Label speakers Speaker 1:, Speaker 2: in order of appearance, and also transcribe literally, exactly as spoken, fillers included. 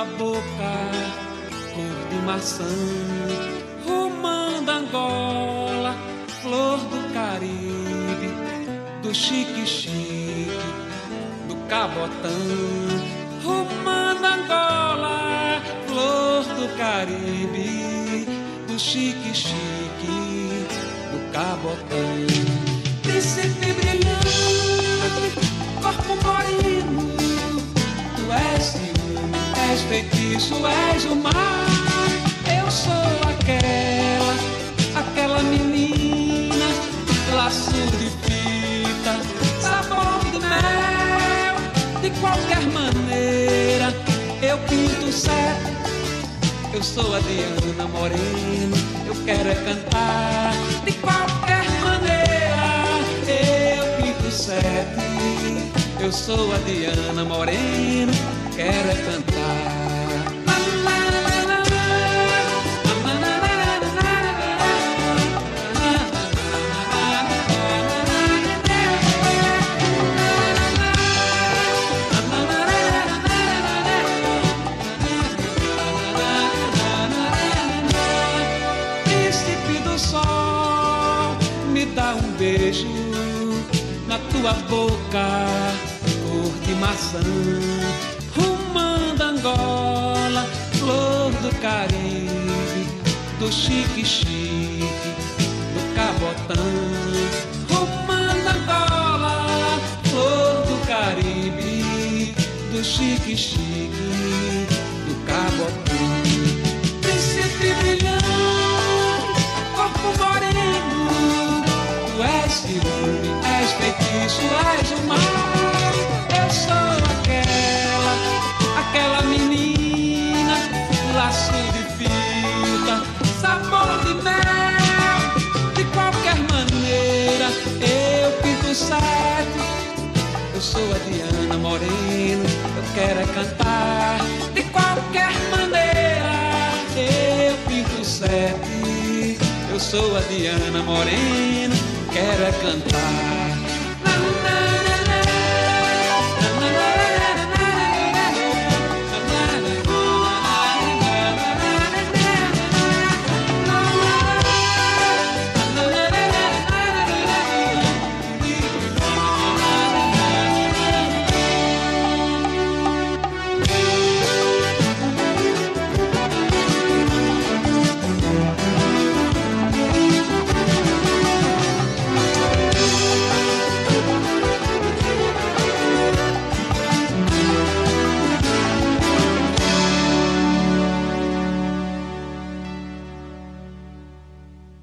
Speaker 1: tua boca, cor de maçã, romã da Angola, flor do Caribe, do chique-chique, do cabotão. Romã da Angola, flor do Caribe, do chique-chique, do cabotão. Príncipe brilhante, corpo moreno, tu és ciúme, és feitiço, és o mar. Eu sou aquela, aquela menina, laço de fita, sabor de mel. De qualquer maneira, eu pinto certo. Eu sou a Diana Moreno, eu quero é cantar. De qualquer maneira, eu pinto certo. Eu sou a Diana Moreno, quero é cantar. Dá um beijo na tua boca, cor de maçã, romã da Angola, flor do Caribe, do chique-chique, do cabotão. Romã da Angola, flor do Caribe, do chique-chique, do cabotão. Príncipe brilhante, corpo moreno, tu és ciúme, és feitiço, és o mar. Eu sou aquela, aquela menina, laço de fita, sabor de mel. De qualquer maneira, eu pinto certo. Eu sou a Diana Moreno, eu quero é cantar. De qualquer maneira, eu pinto certo. Eu sou a Diana Moreno, quero é cantar.